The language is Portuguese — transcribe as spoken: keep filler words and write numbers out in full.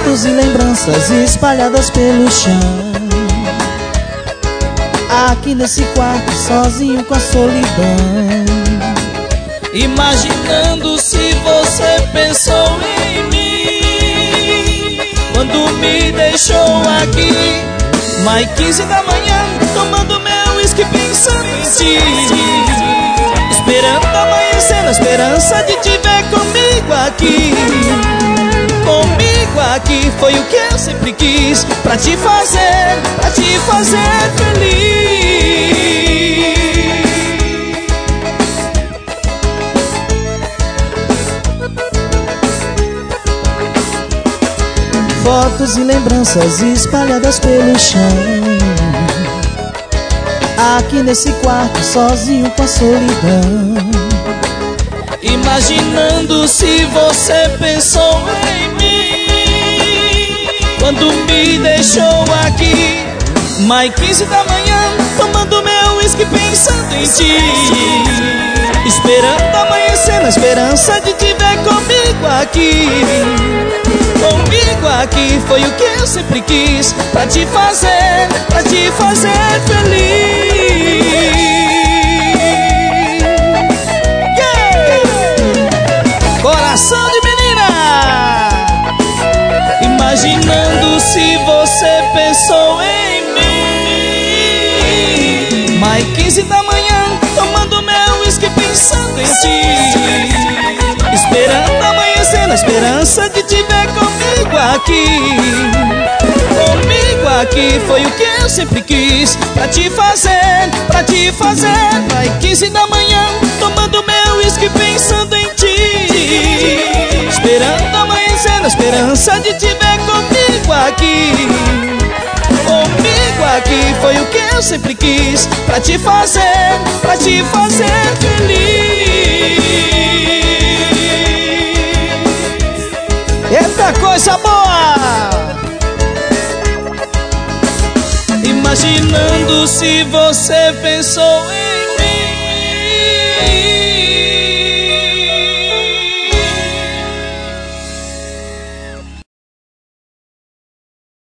Fotos e lembranças espalhadas pelo chão. Aqui nesse quarto, sozinho com a solidão. Imaginando se você pensou em mim quando me deixou aqui. Mais quinze da manhã, tomando meu uísque, pensando em ti. Esperando amanhecer na esperança de te ver comigo aqui. Comigo aqui foi o que eu sempre quis, pra te fazer, pra te fazer feliz. Fotos e lembranças espalhadas pelo chão. Aqui nesse quarto, sozinho com a solidão. Imaginando se você pensou em mim quando me deixou aqui. Mais quinze da manhã, tomando meu uísque, pensando em ti. Esperando amanhecer na esperança de te ver comigo aqui. Comigo aqui foi o que eu sempre quis, pra te fazer, pra te fazer feliz. Yeah! Coração de menina! Imaginando se você pensou em mim. Mais quinze da manhã, tomando meu uísque, pensando em ti. Esperando amanhecer na esperança de te ver comigo aqui. Comigo aqui foi o que eu sempre quis, pra te fazer, pra te fazer. Vai quinze da manhã, tomando meu uísque, pensando em ti. Esperando amanhecer na esperança de te ver comigo aqui. Comigo aqui foi o que eu sempre quis, pra te fazer, pra te fazer feliz. Eita coisa boa! Imaginando se você pensou em